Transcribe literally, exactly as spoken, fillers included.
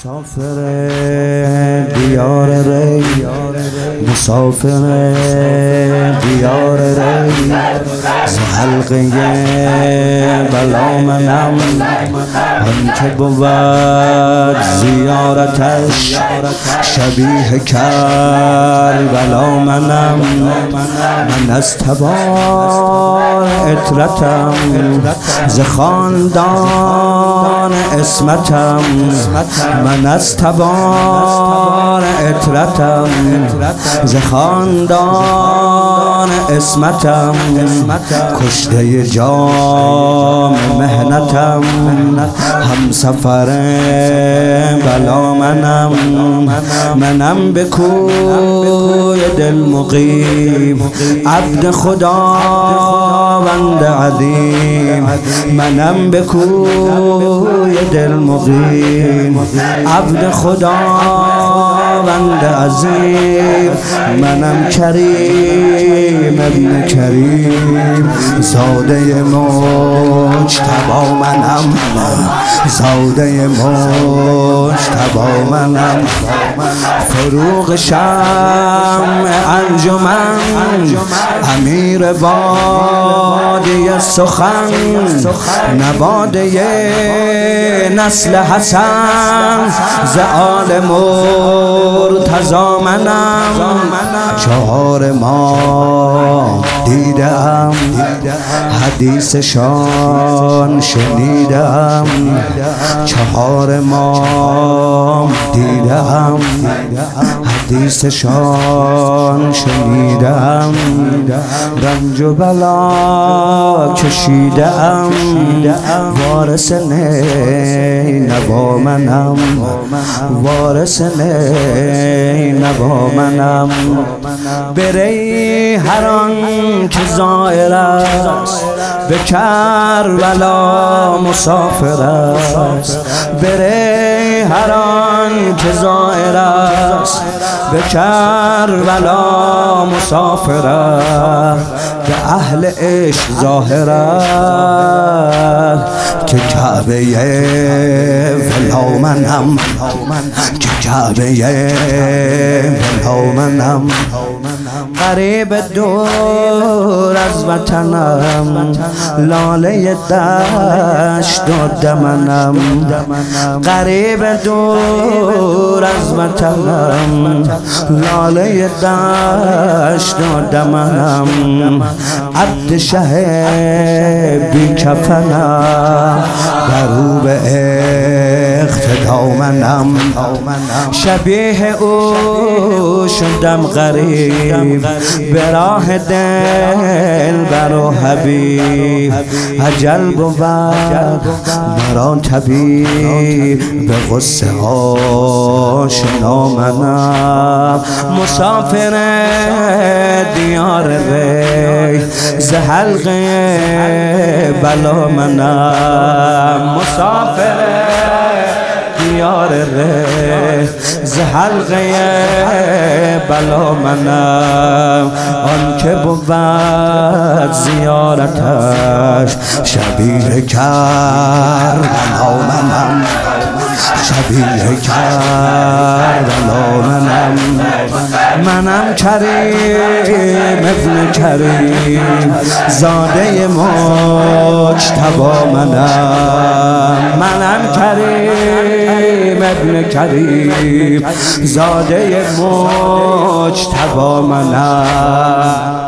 مسافر دیار ری، مسافر دیار ری، ز حلقه بلا منم آن که بود زیارتش شبیه کربلا منم. من از تبار عطرتم ز خاندان اسمتم، من از تبار عطرتم ز خاندان اسمتم، کشته جام مهنتم هم سفر بلا منم. منم به کوی دل مقیم عبد خداوند عظیم، منم به کوی دل مقیم عبد خداوند عظیم، منم کریم ابن کریم زاده مجتبی منم، زاده مجتبی منم. فروغ شمع انجمن امیر وادی سخن، نواده نسل حسن ز آل مرتضی منم. چهار ماه دیدم حدیثشان شنیدم، چهار ماه دیدم حدیثشان شنیدم، رنج و بلا کشیدم وارث نینوا منم، وارث نینوا منم. بری هر آن که زائر است به کربلا مسافر است، بری هر آن که زائر است به کربلا مسافر است، به اهل عشق ظاهر است که کعبه ولا منم، که کعبه ولا منم. غریب دور از وطنم لاله دشت و دمنم، غریب دور از وطنم لاله دشت و دمنم، عبد شه بی کفنم درو به اقتدا منم، شبیه او شدم غریب به راه دل برو حبیب، اجل بود مرا طبیب به غصه آشنا منم. مسافر دیار ری ز حلقه بلا منم، مسافر دیار ری ز حلقه بلا منم، آن که بود زیارتش شبیه کربلا منم، شبیه کربلا منم. منم کریم ابن کریم زاده مجتبی منم، منم کریم ابن کریم زاده مجتبی منم.